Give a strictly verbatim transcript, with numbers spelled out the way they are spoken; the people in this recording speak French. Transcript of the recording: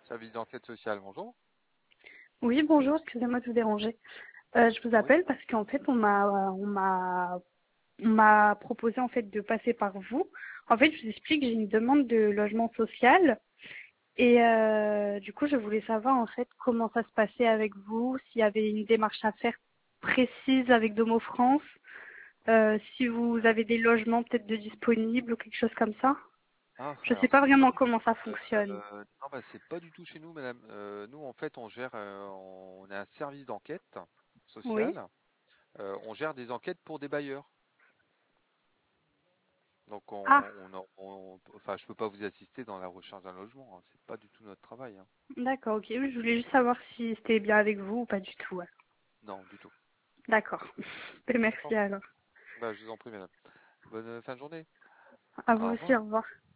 Service d'enquête sociale, bonjour. Oui, bonjour, excusez-moi de vous déranger. Euh, je vous Oui. appelle parce qu'en fait, on m'a, on m'a, on m'a proposé en fait de passer par vous. En fait, je vous explique, j'ai une demande de logement social et euh, du coup, je voulais savoir en fait comment ça se passait avec vous, s'il y avait une démarche à faire précise avec Domo France, euh, si vous avez des logements peut-être de disponibles ou quelque chose comme ça. Ah, Je sais alors pas c'est pas vraiment du tout. comment ça euh, fonctionne. euh, non, bah, c'est pas du tout chez nous, madame. Euh, nous, en fait, on gère, euh, on a un service d'enquête Oui. sociale. Euh, on gère des enquêtes pour des bailleurs. Donc, Ah, on, on, on- enfin, je peux pas vous assister dans la recherche d'un logement, hein. C'est pas du tout notre travail, hein. d'accord, ok. Oui, je voulais juste savoir si c'était bien avec vous ou pas du tout. Ouais. Non, du tout. D'accord. Merci D'accord. alors. Bah, je vous en prie, madame. Bonne euh, fin de journée. À vous Au aussi, revoir. au revoir.